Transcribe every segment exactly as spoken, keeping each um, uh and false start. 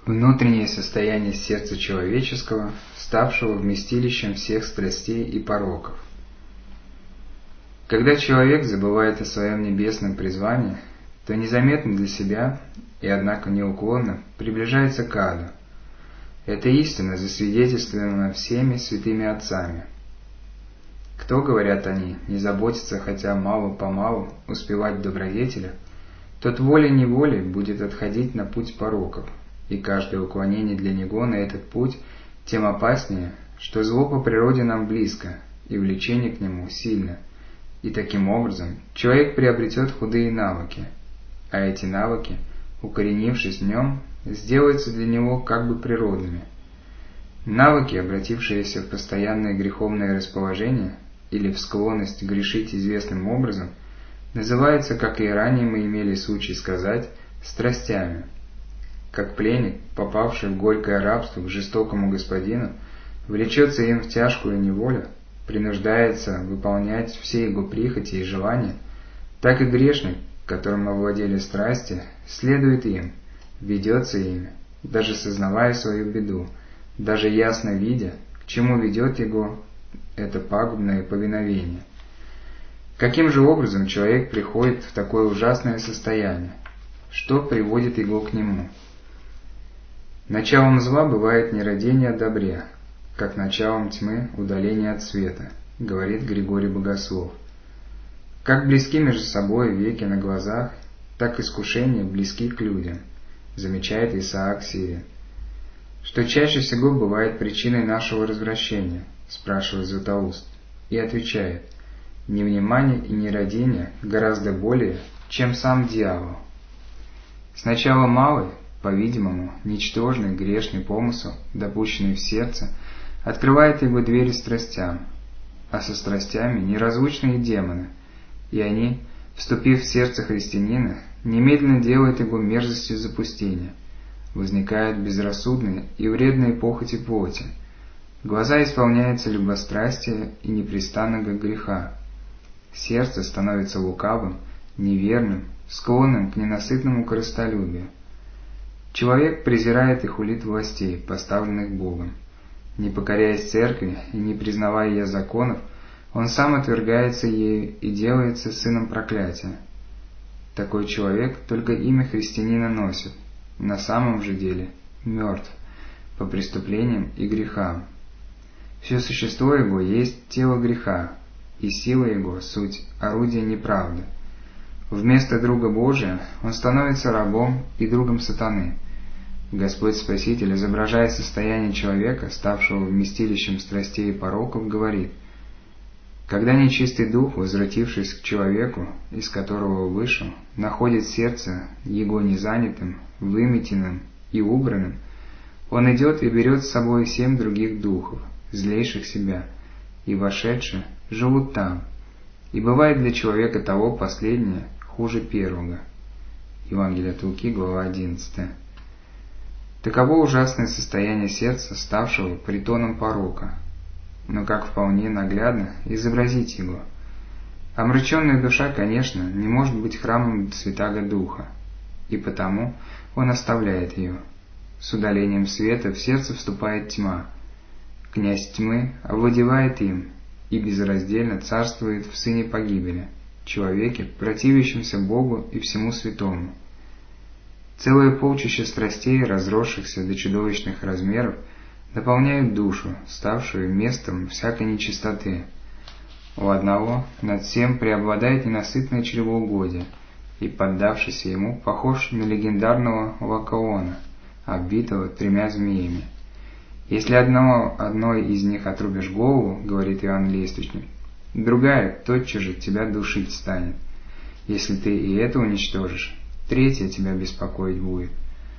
Внутреннее состояние сердца человеческого, ставшего вместилищем всех страстей и пороков. Когда человек забывает о своем небесном призвании, то незаметно для себя и, однако, неуклонно приближается к аду. Это истина, засвидетельствована всеми святыми отцами. Кто, говорят они, не заботится хотя мало-помалу успевать в добродетелях, тот волей-неволей будет отходить на путь пороков, и каждое уклонение для него на этот путь тем опаснее, что зло по природе нам близко, и влечение к нему сильно, и таким образом человек приобретет худые навыки, а эти навыки, укоренившись в нем, сделаются для него как бы природными. Навыки, обратившиеся в постоянное греховное расположение или в склонность грешить известным образом, называются, как и ранее мы имели случай сказать, страстями. Как пленник, попавший в горькое рабство к жестокому господину, влечется им в тяжкую неволю, принуждается выполнять все его прихоти и желания, так и грешник, которым овладели страсти, следует им, ведется ими, даже сознавая свою беду, даже ясно видя, к чему ведет его это пагубное повиновение. Каким же образом человек приходит в такое ужасное состояние? Что приводит его к нему? Началом зла бывает нерадение о добре, как началом тьмы удаление от света, говорит Григорий Богослов. Как близки между собой веки на глазах, так искушения близки к людям, замечает Исаак Сирин. Что чаще всего бывает причиной нашего развращения, спрашивает Златоуст, и отвечает: невнимание и нерадение гораздо более, чем сам дьявол. Сначала малый, по-видимому, ничтожный грешный помысел, допущенный в сердце, открывает его двери страстям, а со страстями неразлучные демоны, и они, вступив в сердце христианина, немедленно делают его мерзостью запустения. Возникают безрассудные и вредные похоти плоти. Глаза исполняются любострастия и непрестанного греха. Сердце становится лукавым, неверным, склонным к ненасытному корыстолюбию. Человек презирает и хулит властей, поставленных Богом. Не покоряясь церкви и не признавая ее законов, он сам отвергается ею и делается сыном проклятия. Такой человек только имя христианина носит, на самом же деле мертв по преступлениям и грехам. Все существо его есть тело греха, и сила его — суть орудие неправды. Вместо друга Божия он становится рабом и другом сатаны. Господь Спаситель, изображая состояние человека, ставшего вместилищем страстей и пороков, говорит: когда нечистый дух, возвратившись к человеку, из которого вышел, находит сердце его незанятым, выметенным и убранным, он идет и берет с собой семь других духов, злейших себя, и, вошедшие, живут там. И бывает для человека того последнее хуже первого. Евангелие от Луки, глава одиннадцатая. Таково ужасное состояние сердца, ставшего притоном порока. Но как вполне наглядно изобразить его? Омраченная душа, конечно, не может быть храмом Святаго Духа, и потому он оставляет ее. С удалением света в сердце вступает тьма. Князь тьмы овладевает им и безраздельно царствует в сыне погибели, человеке, противящемся Богу и всему святому. Целое полчище страстей, разросшихся до чудовищных размеров, наполняют душу, ставшую местом всякой нечистоты. У одного над всем преобладает ненасытное чревоугодие, и, поддавшийся ему, похож на легендарного Лакаона, оббитого тремя змеями. Если одного, одной из них отрубишь голову, говорит Иоанн Лествичник, другая тотчас же тебя душить станет. Если ты и это уничтожишь, третья тебя беспокоить будет.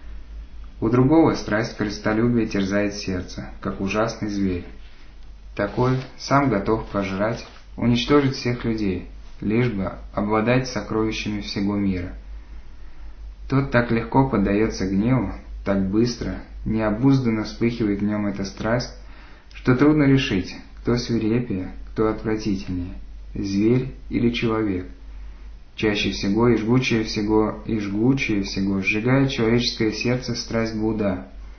У другого страсть корыстолюбия терзает сердце, как ужасный зверь. Такой сам готов пожрать, уничтожить всех людей, лишь бы обладать сокровищами всего мира. Тот так легко поддается гневу, так быстро, необузданно вспыхивает в нем эта страсть, что трудно решить, кто свирепее, кто отвратительнее, зверь или человек. Чаще всего и жгучее всего и жгучее всего сжигает человеческое сердце страсть блуда,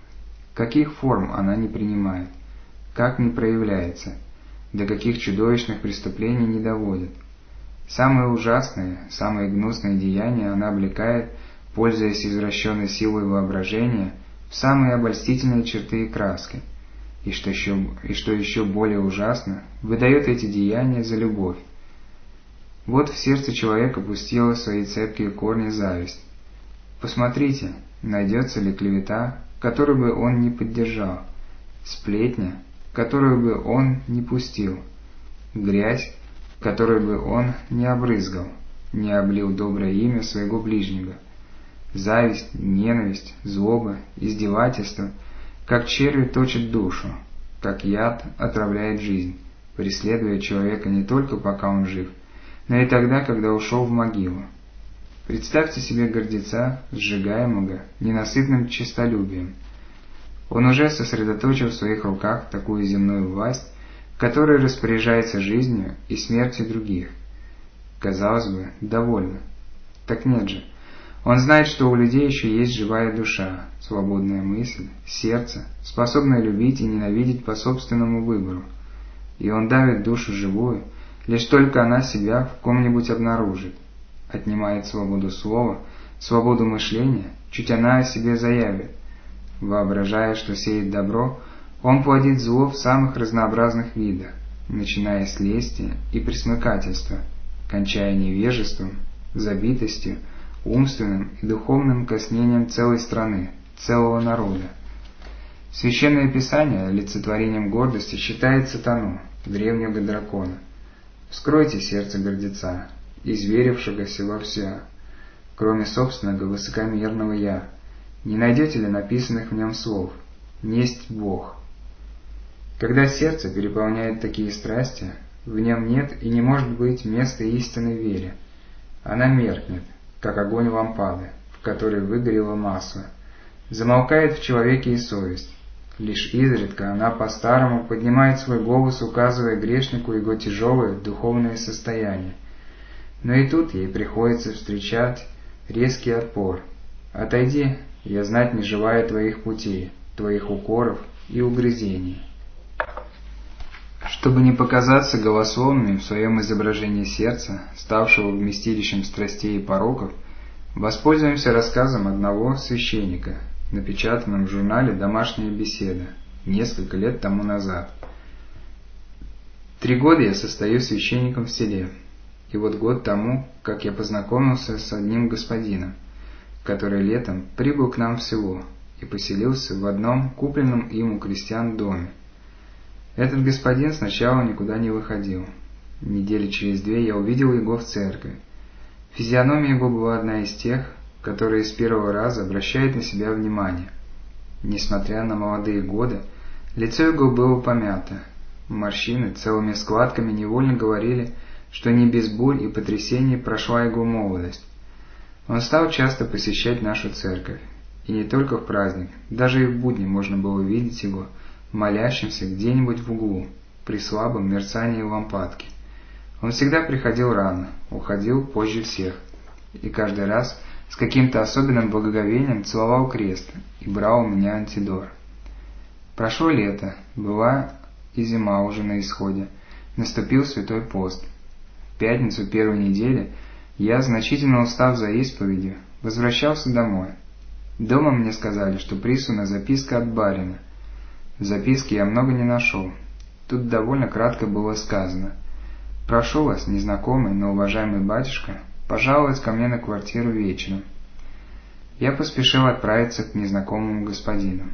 каких форм она не принимает, как не проявляется, до каких чудовищных преступлений не доводит. Самые ужасные, самые гнусные деяния она облекает, пользуясь извращенной силой воображения, в самые обольстительные черты и краски, и что еще, и что еще более ужасно, выдает эти деяния за любовь. Вот в сердце человека пустила свои цепкие корни зависть. Посмотрите, найдется ли клевета, которую бы он не поддержал, сплетня, которую бы он не пустил, грязь, которой бы он не обрызгал, не облил доброе имя своего ближнего. Зависть, ненависть, злоба, издевательство, как черви точат душу, как яд отравляет жизнь, преследуя человека не только пока он жив, но и тогда, когда ушел в могилу. Представьте себе гордеца, сжигаемого ненасытным честолюбием. Он уже сосредоточил в своих руках такую земную власть, которая распоряжается жизнью и смертью других. Казалось бы, довольно. Так нет же. Он знает, что у людей еще есть живая душа, свободная мысль, сердце, способное любить и ненавидеть по собственному выбору. И он давит душу живую, лишь только она себя в ком-нибудь обнаружит, отнимает свободу слова, свободу мышления, чуть она о себе заявит. Воображая, что сеет добро, он плодит зло в самых разнообразных видах, начиная с лести и пресмыкательства, кончая невежеством, забитостью, умственным и духовным коснением целой страны, целого народа. Священное Писание олицетворением гордости считает сатану, древнего дракона. Вскройте сердце гордеца, изверившегося во все, кроме собственного высокомерного «я». Не найдете ли написанных в нем слов «Несть Бог»? Когда сердце переполняет такие страсти, в нем нет и не может быть места истинной вере. Она меркнет, как огонь лампады, в которой выгорело масло. Замолкает в человеке и совесть. Лишь изредка она по-старому поднимает свой голос, указывая грешнику его тяжелое духовное состояние. Но и тут ей приходится встречать резкий отпор. «Отойди, я знать не желаю твоих путей, твоих укоров и угрызений». Чтобы не показаться голословными в своем изображении сердца, ставшего вместилищем страстей и пороков, воспользуемся рассказом одного священника, напечатанным в журнале «Домашняя беседа» несколько лет тому назад. Три года я состою священником в селе, и вот год тому, как я познакомился с одним господином, который летом прибыл к нам в село и поселился в одном купленном им у крестьян доме. Этот господин сначала никуда не выходил. Недели через две я увидел его в церкви. Физиономия его была одна из тех, которые с первого раза обращают на себя внимание. Несмотря на молодые годы, лицо его было помято. Морщины целыми складками невольно говорили, что не без боль и потрясений прошла его молодость. Он стал часто посещать нашу церковь, и не только в праздник, даже и в будни можно было видеть его, молящимся где-нибудь в углу, при слабом мерцании лампадки. Он всегда приходил рано, уходил позже всех, и каждый раз с каким-то особенным благоговением целовал крест и брал у меня антидор. Прошло лето, была и зима уже на исходе, наступил Святой пост. В пятницу первой недели я, значительно устав за исповедью, возвращался домой. Дома мне сказали, что прислана записка от барина. В записке я много не нашел. Тут довольно кратко было сказано: «Прошу вас, незнакомый, но уважаемый батюшка, пожаловать ко мне на квартиру вечером». Я поспешил отправиться к незнакомому господину.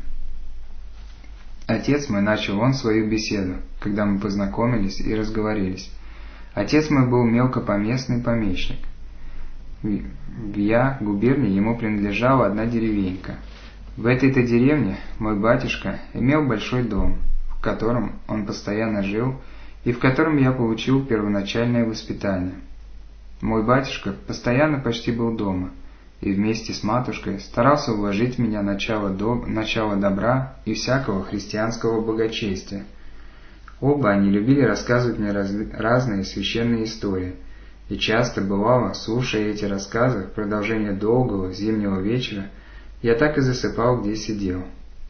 Отец мой, начал он свою беседу, когда мы познакомились и разговорились. Отец мой был мелкопоместный помещик. В Я губернии ему принадлежала одна деревенька. В этой-то деревне мой батюшка имел большой дом, в котором он постоянно жил и в котором я получил первоначальное воспитание. Мой батюшка постоянно почти был дома и вместе с матушкой старался вложить в меня начало, до... начало добра и всякого христианского благочестия. Оба они любили рассказывать мне раз... разные священные истории, и часто, бывало, слушая эти рассказы в продолжение долгого зимнего вечера, я так и засыпал, где сидел.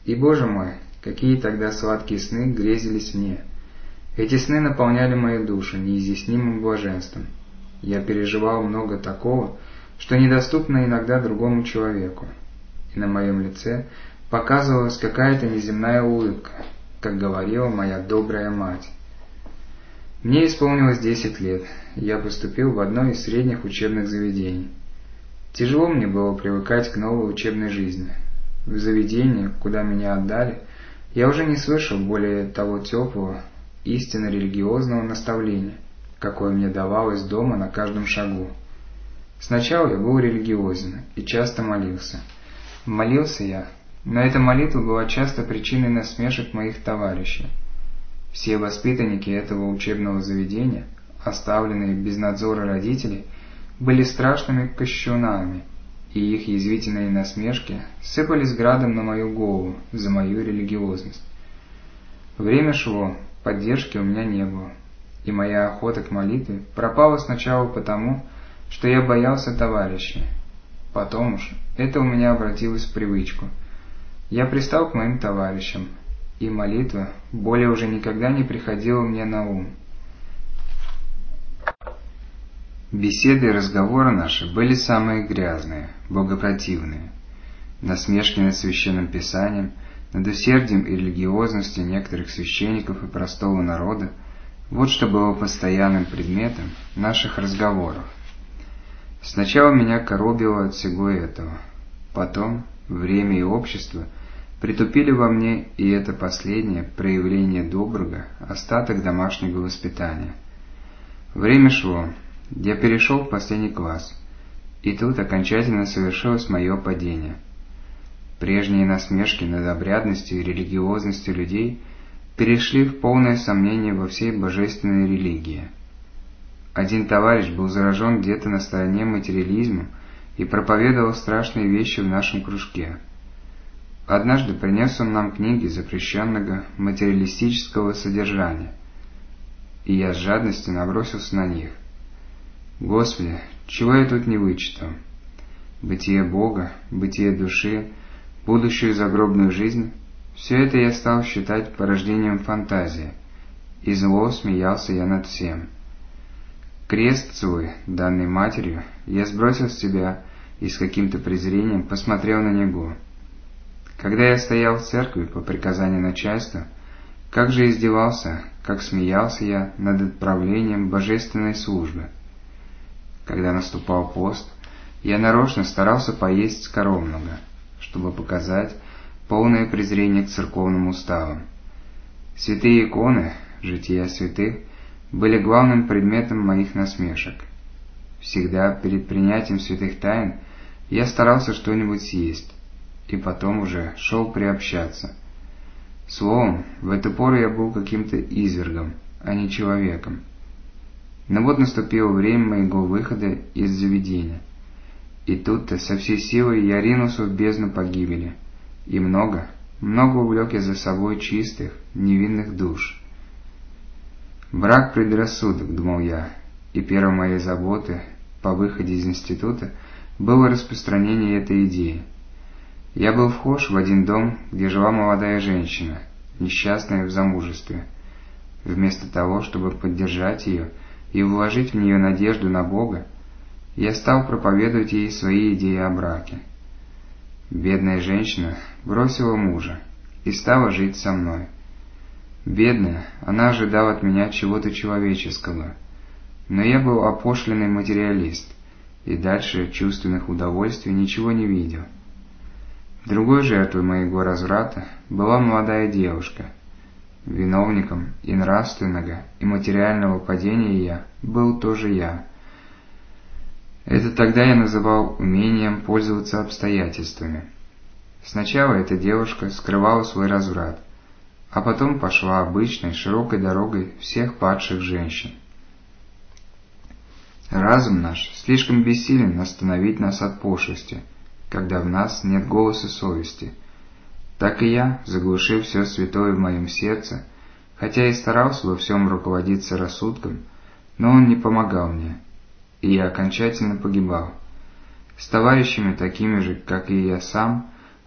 И, Боже мой, какие тогда сладкие сны грезились мне! Эти сны наполняли мою душу неизъяснимым блаженством. Я переживал много такого, что недоступно иногда другому человеку, и на моем лице показывалась какая-то неземная улыбка, как говорила моя добрая мать. Мне исполнилось десять лет, и я поступил в одно из средних учебных заведений. Тяжело мне было привыкать к новой учебной жизни. В заведении, куда меня отдали, я уже не слышал более того теплого, истинно религиозного наставления, какое мне давалось дома на каждом шагу. Сначала я был религиозен и часто молился. Молился я, но эта молитва была часто причиной насмешек моих товарищей. Все воспитанники этого учебного заведения, оставленные без надзора родителей, были страшными кощунами, и их язвительные насмешки сыпались градом на мою голову за мою религиозность. Время шло, поддержки у меня не было, и моя охота к молитве пропала сначала потому, что я боялся товарищей. Потом уж это у меня обратилось в привычку. Я пристал к моим товарищам, и молитва более уже никогда не приходила мне на ум. Беседы и разговоры наши были самые грязные, богопротивные. Насмешки над священным писанием, над усердием и религиозностью некоторых священников и простого народа – вот что было постоянным предметом наших разговоров. Сначала меня коробило от всего этого, потом время и общество притупили во мне и это последнее проявление доброго, остаток домашнего воспитания. Время шло, я перешел в последний класс, и тут окончательно совершилось мое падение. Прежние насмешки над обрядностью и религиозностью людей перешли в полное сомнение во всей божественной религии. Один товарищ был заражен где-то на стороне материализма и проповедовал страшные вещи в нашем кружке. Однажды принес он нам книги запрещенного материалистического содержания, и я с жадностью набросился на них. Господи, чего я тут не вычитал? Бытие Бога, бытие души, будущую загробную жизнь – все это я стал считать порождением фантазии, и зло смеялся я над всем. Крест свой, данный матерью, я сбросил с себя и с каким-то презрением посмотрел на него. Когда я стоял в церкви по приказанию начальства, как же издевался, как смеялся я над отправлением божественной службы. Когда наступал пост, я нарочно старался поесть скоромного, чтобы показать полное презрение к церковным уставам. Святые иконы, жития святых, были главным предметом моих насмешек. Всегда перед принятием святых тайн я старался что-нибудь съесть, и потом уже шел приобщаться. Словом, в эту пору я был каким-то извергом, а не человеком. Но вот наступило время моего выхода из заведения, и тут-то со всей силой я ринулся в бездну погибели, и много, много увлек я за собой чистых, невинных душ. Брак предрассудок, думал я, и первой моей заботой по выходе из института было распространение этой идеи. Я был вхож в один дом, где жила молодая женщина, несчастная в замужестве. Вместо того, чтобы поддержать ее и вложить в нее надежду на Бога, я стал проповедовать ей свои идеи о браке. Бедная женщина бросила мужа и стала жить со мной. Бедная, она ожидала от меня чего-то человеческого, но я был опошленный материалист и дальше чувственных удовольствий ничего не видел. Другой жертвой моего разврата была молодая девушка. Виновником и нравственного, и материального падения я был тоже я. Это тогда я называл умением пользоваться обстоятельствами. Сначала эта девушка скрывала свой разврат, а потом пошла обычной широкой дорогой всех падших женщин. Разум наш слишком бессилен остановить нас от пошлости, когда в нас нет голоса совести. Так и я, заглушив все святое в моем сердце, хотя и старался во всем руководиться рассудком, но он не помогал мне, и я окончательно погибал. С товарищами такими же, как и я сам,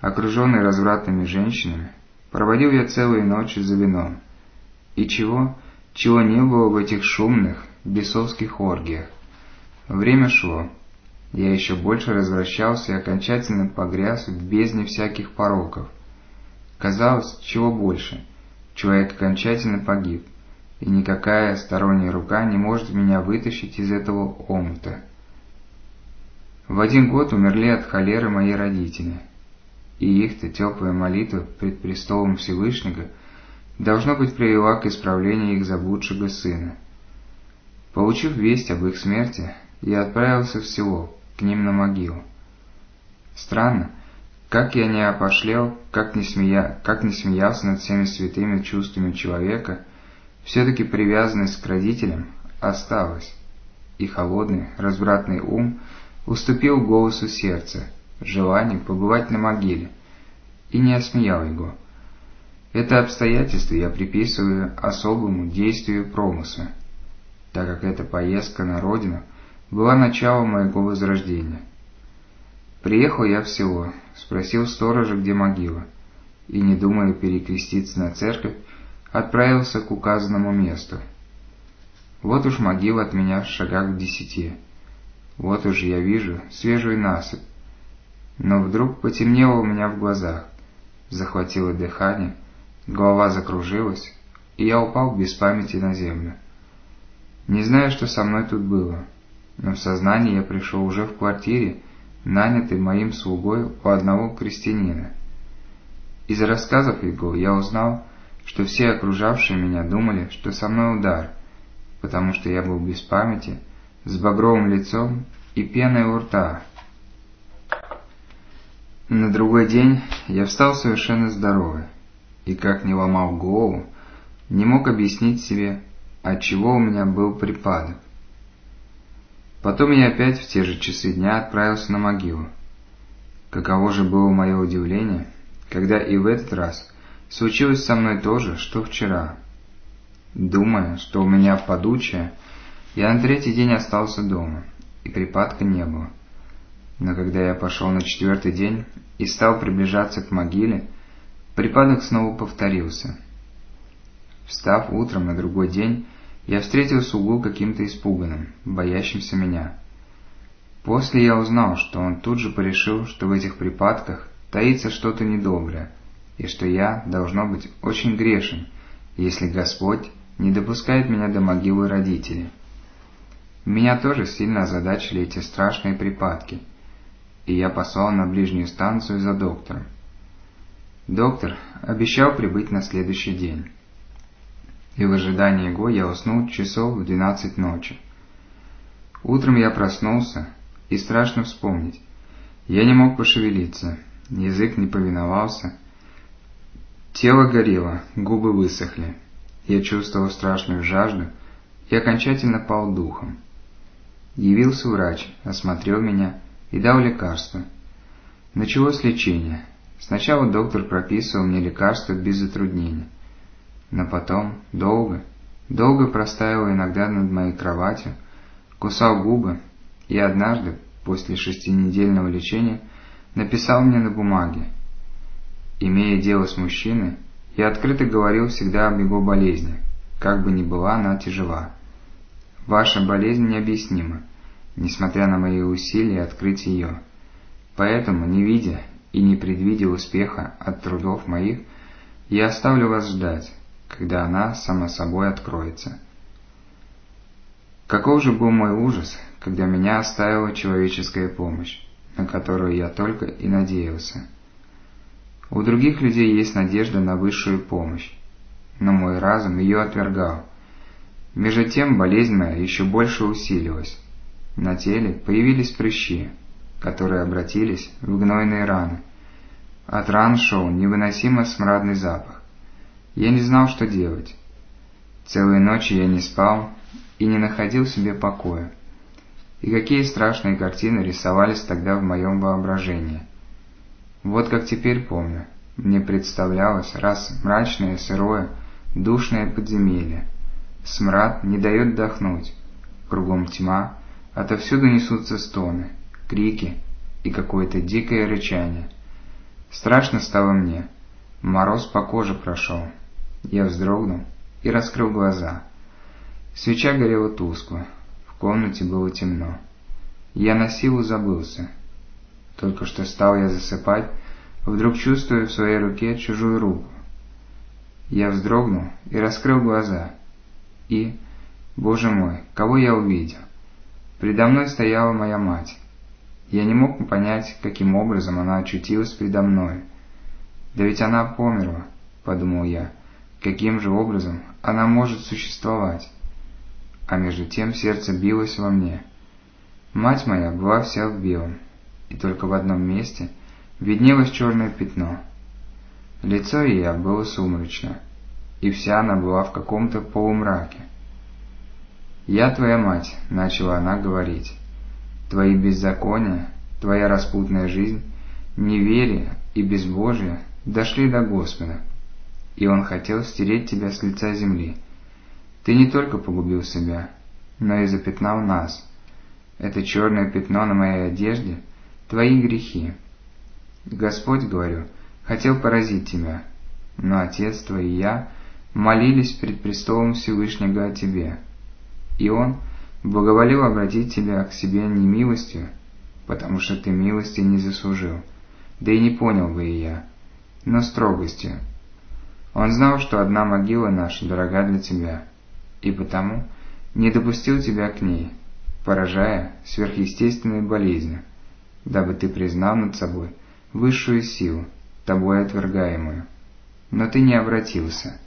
окруженный развратными женщинами, проводил я целые ночи за вином. И чего, чего не было в этих шумных, бесовских оргиях. Время шло. Я еще больше развращался и окончательно погряз в бездне всяких пороков. Казалось, чего больше, человек окончательно погиб, и никакая сторонняя рука не может меня вытащить из этого омута. В один год умерли от холеры мои родители, и их-то теплая молитва пред престолом Всевышнего должно быть привела к исправлению их заблудшего сына. Получив весть об их смерти, я отправился в село, к ним на могилу. Странно, как я не опошлел, как не, смея... как не смеялся над всеми святыми чувствами человека, все-таки привязанность к родителям осталась, и холодный, развратный ум уступил голосу сердца, желанию побывать на могиле, и не осмеял его. Это обстоятельство я приписываю особому действию промысла, так как эта поездка на родину была началом моего возрождения. Приехал я в село, спросил сторожа, где могила, и, не думая перекреститься на церковь, отправился к указанному месту. Вот уж могила от меня в шагах в десяти. Вот уж я вижу свежую насыпь. Но вдруг потемнело у меня в глазах, захватило дыхание, голова закружилась, и я упал без памяти на землю. Не знаю, что со мной тут было, но в сознание я пришел уже в квартире, нанятой моим слугой у одного крестьянина. Из рассказов его я узнал, что все окружавшие меня думали, что со мной удар, потому что я был без памяти, с багровым лицом и пеной у рта. На другой день я встал совершенно здоровый, и, как не ломал голову, не мог объяснить себе, отчего у меня был припадок. Потом я опять в те же часы дня отправился на могилу. Каково же было мое удивление, когда и в этот раз случилось со мной то же, что вчера. Думая, что у меня подучие, я на третий день остался дома, и припадка не было. Но когда я пошел на четвертый день и стал приближаться к могиле, припадок снова повторился. Встав утром на другой день, я встретил слугу каким-то испуганным, боящимся меня. После я узнал, что он тут же порешил, что в этих припадках таится что-то недоброе, и что я, должно быть, очень грешен, если Господь не допускает меня до могилы родителей. Меня тоже сильно озадачили эти страшные припадки, и я послал на ближнюю станцию за доктором. Доктор обещал прибыть на следующий день, и в ожидании его я уснул часов в двенадцать ночи. Утром я проснулся, и страшно вспомнить. Я не мог пошевелиться, язык не повиновался, тело горело, губы высохли. Я чувствовал страшную жажду и окончательно пал духом. Явился врач, осмотрел меня и дал лекарство. Началось лечение. Сначала доктор прописывал мне лекарства без затруднений, но потом долго, долго простаивал иногда над моей кроватью, кусал губы и однажды, после шестинедельного лечения, написал мне на бумаге: «Имея дело с мужчиной, я открыто говорил всегда об его болезни, как бы ни была она тяжела. Ваша болезнь необъяснима, несмотря на мои усилия открыть ее. Поэтому, не видя и не предвидя успеха от трудов моих, я оставлю вас ждать, когда она сама собой откроется». Каков же был мой ужас, когда меня оставила человеческая помощь, на которую я только и надеялся. У других людей есть надежда на высшую помощь, но мой разум ее отвергал. Между тем болезнь моя еще больше усилилась. На теле появились прыщи, которые обратились в гнойные раны. От ран шел невыносимо смрадный запах. Я не знал, что делать. Целые ночи я не спал и не находил себе покоя. И какие страшные картины рисовались тогда в моем воображении. Вот как теперь помню, мне представлялось раз мрачное, сырое, душное подземелье. Смрад не дает вдохнуть, кругом тьма, отовсюду несутся стоны, крики и какое-то дикое рычание. Страшно стало мне. Мороз по коже прошел. Я вздрогнул и раскрыл глаза. Свеча горела тускло. В комнате было темно. Я на силу забылся. Только что стал я засыпать, вдруг чувствую в своей руке чужую руку. Я вздрогнул и раскрыл глаза. И, Боже мой, кого я увидел? Предо мной стояла моя мать. Я не мог понять, каким образом она очутилась предо мной. Да ведь она померла, подумал я. Каким же образом она может существовать? А между тем сердце билось во мне. Мать моя была вся в белом, и только в одном месте виднелось черное пятно. Лицо ее было сумрачно, и вся она была в каком-то полумраке. «Я твоя мать», — начала она говорить. «Твои беззакония, твоя распутная жизнь, неверие и безбожие дошли до Господа, и Он хотел стереть тебя с лица земли. Ты не только погубил себя, но и запятнал нас. Это черное пятно на моей одежде — твои грехи. Господь, говорю, хотел поразить тебя, но Отец твой и я молились пред престолом Всевышнего о тебе, и Он благоволил обратить тебя к себе не милостью, потому что ты милости не заслужил, да и не понял бы и я, но строгостью. Он знал, что одна могила наша дорога для тебя, и потому не допустил тебя к ней, поражая сверхъестественной болезнью, дабы ты признал над собой высшую силу, тобой отвергаемую. Но ты не обратился.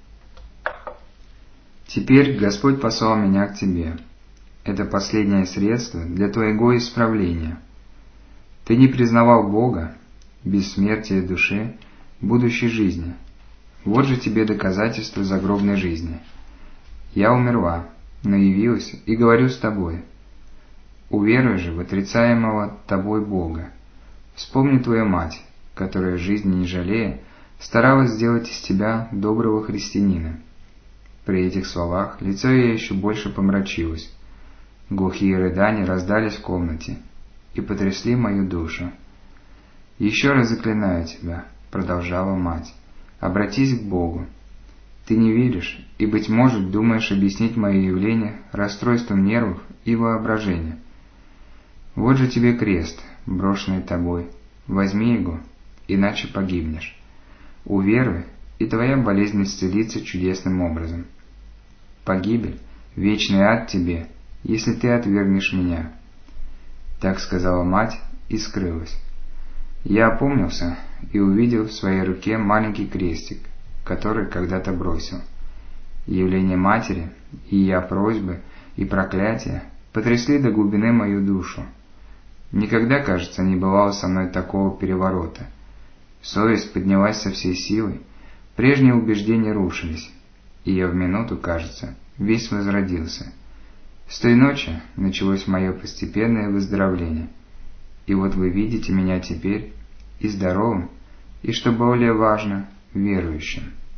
Теперь Господь послал меня к тебе. Это последнее средство для твоего исправления. Ты не признавал Бога, бессмертия души, будущей жизни. Вот же тебе доказательство загробной жизни. Я умерла, но явилась и говорю с тобой. Уверуй же в отрицаемого тобой Бога. Вспомни твою мать, которая, жизни не жалея, старалась сделать из тебя доброго христианина. При этих словах лицо ее еще больше помрачилось. Глухие рыдания раздались в комнате и потрясли мою душу. «Еще раз заклинаю тебя», — продолжала мать, — «обратись к Богу. Ты не веришь и, быть может, думаешь объяснить мое явление расстройством нервов и воображения. Вот же тебе крест, брошенный тобой. Возьми его, иначе погибнешь. Уверуй, и твоя болезнь исцелится чудесным образом. Погибель, вечный ад тебе, если ты отвергнешь меня». Так сказала мать и скрылась. Я опомнился и увидел в своей руке маленький крестик, который когда-то бросил. Явление матери, и я просьбы, и проклятия потрясли до глубины мою душу. Никогда, кажется, не бывало со мной такого переворота. Совесть поднялась со всей силой, прежние убеждения рушились, и я в минуту, кажется, весь возродился. С той ночи началось мое постепенное выздоровление, и вот вы видите меня теперь и здоровым, и, что более важно, верующим.